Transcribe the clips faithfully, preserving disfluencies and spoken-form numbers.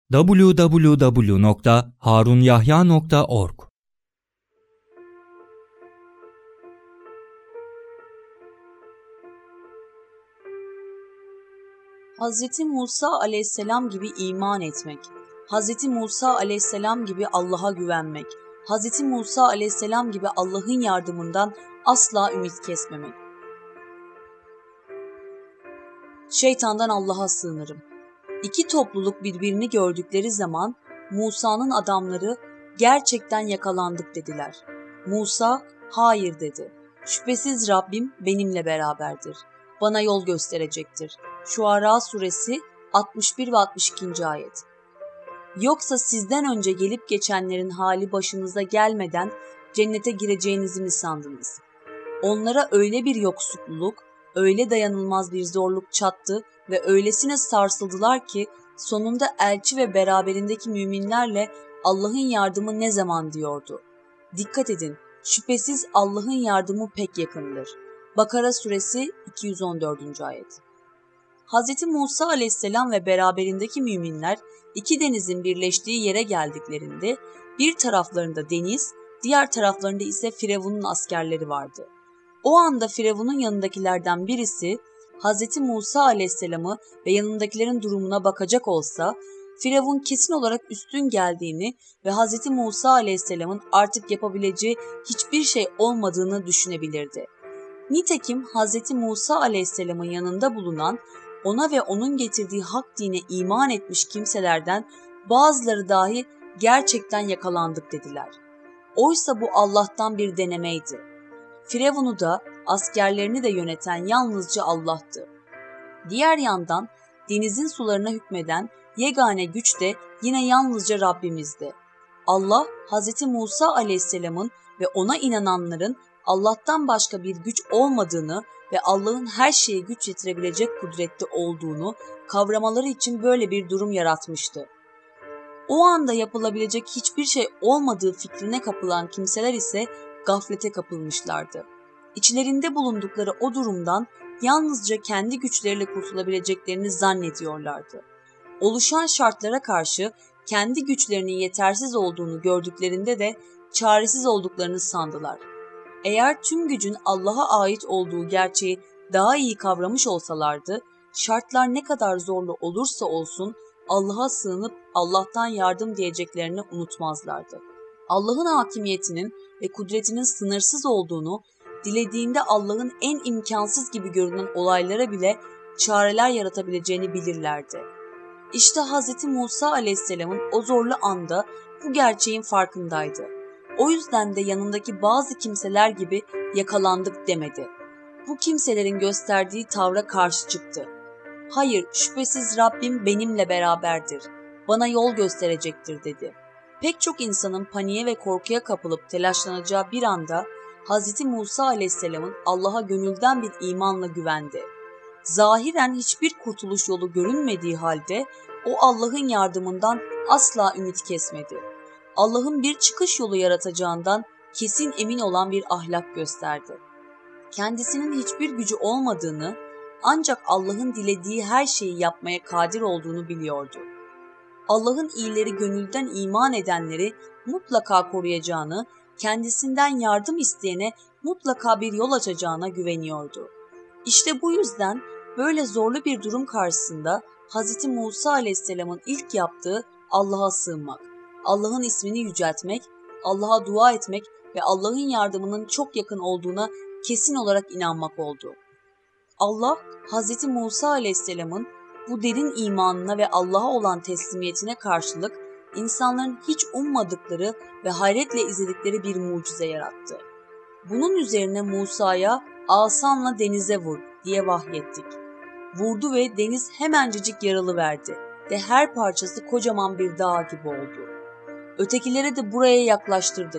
double-u double-u double-u nokta harun yahya nokta org. Hazreti Musa aleyhisselam gibi iman etmek, Hazreti Musa aleyhisselam gibi Allah'a güvenmek, Hazreti Musa aleyhisselam gibi Allah'ın yardımından asla ümit kesmemek. Şeytandan Allah'a sığınırım. İki topluluk birbirini gördükleri zaman Musa'nın adamları gerçekten yakalandık dediler. Musa hayır dedi. Şüphesiz Rabbim benimle beraberdir. Bana yol gösterecektir. Şuara suresi altmış bir ve altmış ikinci ayet. Yoksa sizden önce gelip geçenlerin hali başınıza gelmeden cennete gireceğinizi mi sandınız? Onlara öyle bir yoksulluk, öyle dayanılmaz bir zorluk çattı ve öylesine sarsıldılar ki sonunda elçi ve beraberindeki müminlerle Allah'ın yardımı ne zaman diyordu. Dikkat edin, şüphesiz Allah'ın yardımı pek yakındır. Bakara suresi iki yüz on dördüncü ayet. Hz. Musa aleyhisselam ve beraberindeki müminler iki denizin birleştiği yere geldiklerinde bir taraflarında deniz, diğer taraflarında ise Firavun'un askerleri vardı. O anda Firavun'un yanındakilerden birisi Hz. Musa aleyhisselamı ve yanındakilerin durumuna bakacak olsa, Firavun kesin olarak üstün geldiğini ve Hz. Musa aleyhisselamın artık yapabileceği hiçbir şey olmadığını düşünebilirdi. Nitekim Hz. Musa aleyhisselamın yanında bulunan, ona ve onun getirdiği hak dine iman etmiş kimselerden bazıları dahi gerçekten yakalandık dediler. Oysa bu Allah'tan bir denemeydi. Firavun'u da askerlerini de yöneten yalnızca Allah'tı. Diğer yandan denizin sularına hükmeden yegane güç de yine yalnızca Rabbimizdi. Allah, Hz. Musa aleyhisselamın ve ona inananların Allah'tan başka bir güç olmadığını ve Allah'ın her şeye güç yetirebilecek kudretli olduğunu kavramaları için böyle bir durum yaratmıştı. O anda yapılabilecek hiçbir şey olmadığı fikrine kapılan kimseler ise gaflete kapılmışlardı. İçlerinde bulundukları o durumdan yalnızca kendi güçleriyle kurtulabileceklerini zannediyorlardı. Oluşan şartlara karşı kendi güçlerinin yetersiz olduğunu gördüklerinde de çaresiz olduklarını sandılar. Eğer tüm gücün Allah'a ait olduğu gerçeği daha iyi kavramış olsalardı, şartlar ne kadar zorlu olursa olsun Allah'a sığınıp Allah'tan yardım diyeceklerini unutmazlardı. Allah'ın hakimiyetinin ve kudretinin sınırsız olduğunu, dilediğinde Allah'ın en imkansız gibi görünen olaylara bile çareler yaratabileceğini bilirlerdi. İşte Hz. Musa aleyhisselamın o zorlu anda bu gerçeğin farkındaydı. O yüzden de yanındaki bazı kimseler gibi yakalandık demedi. Bu kimselerin gösterdiği tavra karşı çıktı. Hayır, şüphesiz Rabbim benimle beraberdir, bana yol gösterecektir dedi. Pek çok insanın paniğe ve korkuya kapılıp telaşlanacağı bir anda Hz. Musa aleyhisselamın Allah'a gönülden bir imanla güvendi. Zahiren hiçbir kurtuluş yolu görünmediği halde o Allah'ın yardımından asla ümit kesmedi. Allah'ın bir çıkış yolu yaratacağından kesin emin olan bir ahlak gösterdi. Kendisinin hiçbir gücü olmadığını, ancak Allah'ın dilediği her şeyi yapmaya kadir olduğunu biliyordu. Allah'ın iyileri gönülden iman edenleri mutlaka koruyacağını, kendisinden yardım isteyene mutlaka bir yol açacağına güveniyordu. İşte bu yüzden böyle zorlu bir durum karşısında Hz. Musa aleyhisselamın ilk yaptığı Allah'a sığınmak, Allah'ın ismini yüceltmek, Allah'a dua etmek ve Allah'ın yardımının çok yakın olduğuna kesin olarak inanmak oldu. Allah, Hz. Musa aleyhisselamın bu derin imanına ve Allah'a olan teslimiyetine karşılık insanların hiç ummadıkları ve hayretle izledikleri bir mucize yarattı. Bunun üzerine Musa'ya asanla denize vur diye vahyettik. Vurdu ve deniz hemencecik yaralıverdi ve her parçası kocaman bir dağ gibi oldu. Ötekilere de buraya yaklaştırdık.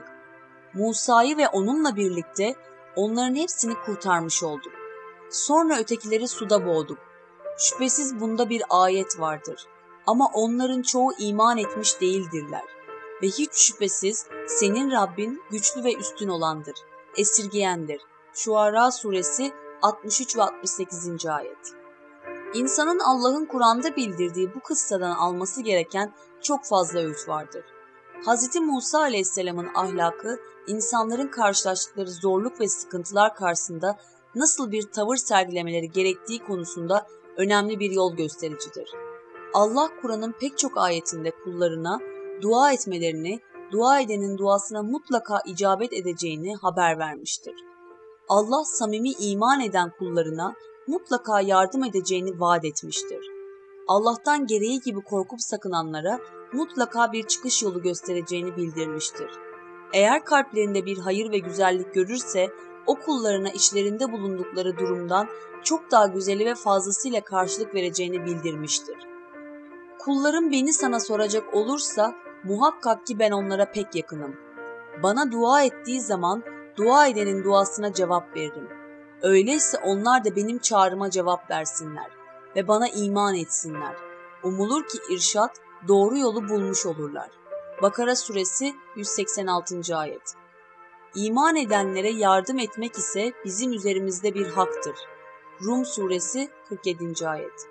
Musa'yı ve onunla birlikte onların hepsini kurtarmış olduk. Sonra ötekileri suda boğduk. Şüphesiz bunda bir ayet vardır. Ama onların çoğu iman etmiş değildirler. Ve hiç şüphesiz senin Rabbin güçlü ve üstün olandır, esirgeyendir. Şuara suresi altmış üç ve altmış sekizinci ayet. İnsanın Allah'ın Kur'an'da bildirdiği bu kıssadan alması gereken çok fazla öğüt vardır. Hz. Musa Aleyhisselam'ın ahlakı, insanların karşılaştıkları zorluk ve sıkıntılar karşısında nasıl bir tavır sergilemeleri gerektiği konusunda önemli bir yol göstericidir. Allah Kur'an'ın pek çok ayetinde kullarına dua etmelerini, dua edenin duasına mutlaka icabet edeceğini haber vermiştir. Allah samimi iman eden kullarına mutlaka yardım edeceğini vaat etmiştir. Allah'tan gereği gibi korkup sakınanlara mutlaka bir çıkış yolu göstereceğini bildirmiştir. Eğer kalplerinde bir hayır ve güzellik görürse, o kullarına işlerinde bulundukları durumdan çok daha güzeli ve fazlasıyla karşılık vereceğini bildirmiştir. Kullarım beni sana soracak olursa, muhakkak ki ben onlara pek yakınım. Bana dua ettiği zaman, dua edenin duasına cevap veririm. Öyleyse onlar da benim çağrıma cevap versinler ve bana iman etsinler. Umulur ki irşat, doğru yolu bulmuş olurlar. Bakara suresi yüz seksen altıncı ayet. İman edenlere yardım etmek ise bizim üzerimizde bir haktır. Rum suresi kırk yedinci ayet.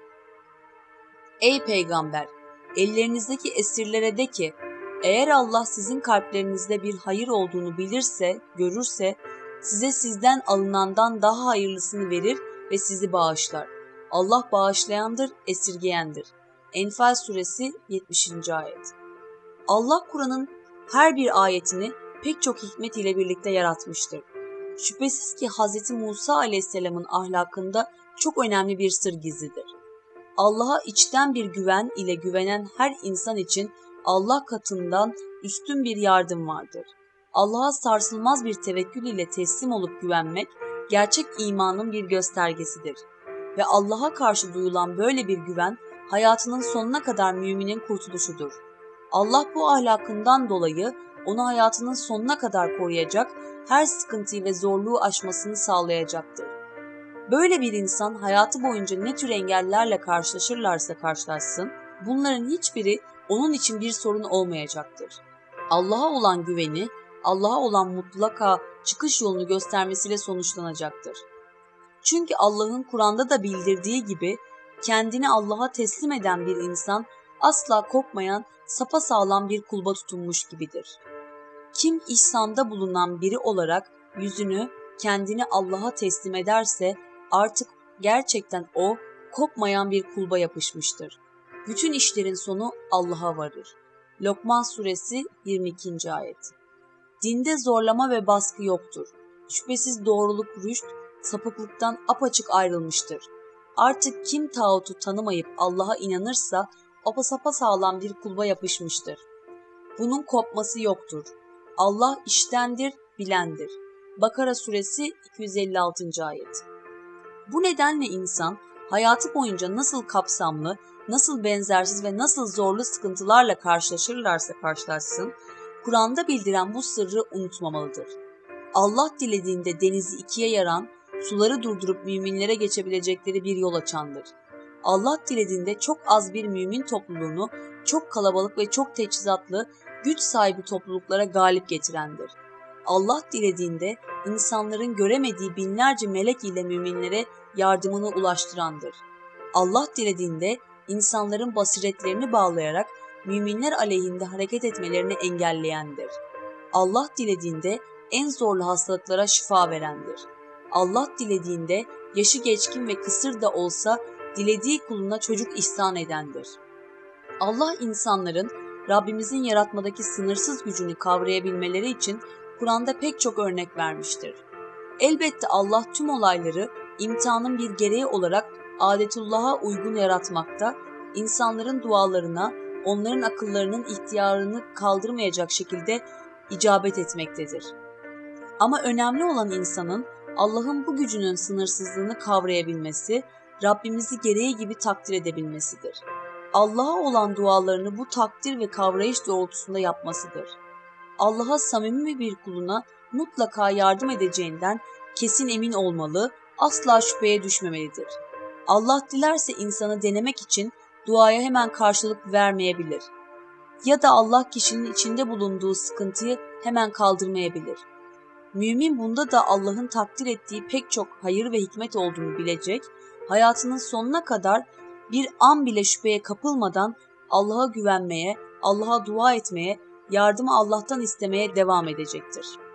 Ey peygamber! Ellerinizdeki esirlere de ki, eğer Allah sizin kalplerinizde bir hayır olduğunu bilirse, görürse, size sizden alınandan daha hayırlısını verir ve sizi bağışlar. Allah bağışlayandır, esirgeyendir. Enfal suresi yetmişinci ayet. Allah Kur'an'ın her bir ayetini pek çok hikmet ile birlikte yaratmıştır. Şüphesiz ki Hz. Musa Aleyhisselam'ın ahlakında çok önemli bir sır gizlidir. Allah'a içten bir güven ile güvenen her insan için Allah katından üstün bir yardım vardır. Allah'a sarsılmaz bir tevekkül ile teslim olup güvenmek, gerçek imanın bir göstergesidir. Ve Allah'a karşı duyulan böyle bir güven, hayatının sonuna kadar müminin kurtuluşudur. Allah bu ahlakından dolayı onu hayatının sonuna kadar koruyacak, her sıkıntıyı ve zorluğu aşmasını sağlayacaktır. Böyle bir insan hayatı boyunca ne tür engellerle karşılaşırlarsa karşılaşsın, bunların hiçbiri onun için bir sorun olmayacaktır. Allah'a olan güveni, Allah'a olan mutlaka çıkış yolunu göstermesiyle sonuçlanacaktır. Çünkü Allah'ın Kur'an'da da bildirdiği gibi, kendini Allah'a teslim eden bir insan, asla kopmayan, sapasağlam bir kulba tutunmuş gibidir. Kim ihsanda bulunan biri olarak yüzünü, kendini Allah'a teslim ederse, artık gerçekten o, kopmayan bir kulba yapışmıştır. Bütün işlerin sonu Allah'a varır. Lokman suresi yirmi ikinci ayet. Dinde zorlama ve baskı yoktur. Şüphesiz doğruluk rüşt, sapıklıktan apaçık ayrılmıştır. Artık kim tağutu tanımayıp Allah'a inanırsa, sapasağlam bir kulba yapışmıştır. Bunun kopması yoktur. Allah iştendir, bilendir. Bakara suresi iki yüz elli altıncı ayet. Bu nedenle insan hayatı boyunca nasıl kapsamlı, nasıl benzersiz ve nasıl zorlu sıkıntılarla karşılaşırlarsa karşılaşsın, Kur'an'da bildiren bu sırrı unutmamalıdır. Allah dilediğinde denizi ikiye yaran, suları durdurup müminlere geçebilecekleri bir yol açandır. Allah dilediğinde çok az bir mümin topluluğunu çok kalabalık ve çok teçhizatlı, güç sahibi topluluklara galip getirendir. Allah dilediğinde insanların göremediği binlerce melek ile müminlere yardımını ulaştırandır. Allah dilediğinde insanların basiretlerini bağlayarak müminler aleyhinde hareket etmelerini engelleyendir. Allah dilediğinde en zorlu hastalıklara şifa verendir. Allah dilediğinde yaşı geçkin ve kısır da olsa dilediği kuluna çocuk ihsan edendir. Allah insanların Rabbimizin yaratmadaki sınırsız gücünü kavrayabilmeleri için Kur'an'da pek çok örnek vermiştir. Elbette Allah tüm olayları imtihanın bir gereği olarak adetullah'a uygun yaratmakta, insanların dualarına, onların akıllarının ihtiyarını kaldırmayacak şekilde icabet etmektedir. Ama önemli olan insanın Allah'ın bu gücünün sınırsızlığını kavrayabilmesi, Rabbimizi gereği gibi takdir edebilmesidir. Allah'a olan dualarını bu takdir ve kavrayış doğrultusunda yapmasıdır. Allah'a samimi bir kuluna mutlaka yardım edeceğinden kesin emin olmalı, asla şüpheye düşmemelidir. Allah dilerse insanı denemek için duaya hemen karşılık vermeyebilir. Ya da Allah kişinin içinde bulunduğu sıkıntıyı hemen kaldırmayabilir. Mümin bunda da Allah'ın takdir ettiği pek çok hayır ve hikmet olduğunu bilecek, hayatının sonuna kadar bir an bile şüpheye kapılmadan Allah'a güvenmeye, Allah'a dua etmeye, yardımı Allah'tan istemeye devam edecektir.